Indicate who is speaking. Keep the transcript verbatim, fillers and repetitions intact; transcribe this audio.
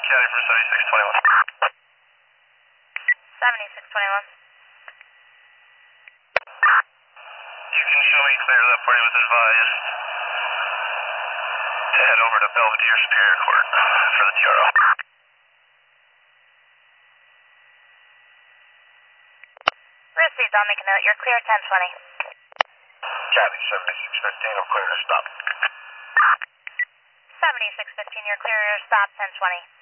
Speaker 1: County for seventy-six twenty-one.
Speaker 2: seventy-six twenty-one.
Speaker 1: You can show me clear. That party was advised to head over to Belvedere Superior Court for the T R O.
Speaker 2: Received. I'll make a note. You're clear ten twenty.
Speaker 1: County seventy-six fifteen. I'm clear to stop.
Speaker 2: seventy-six fifteen. You're clear. Stop ten twenty.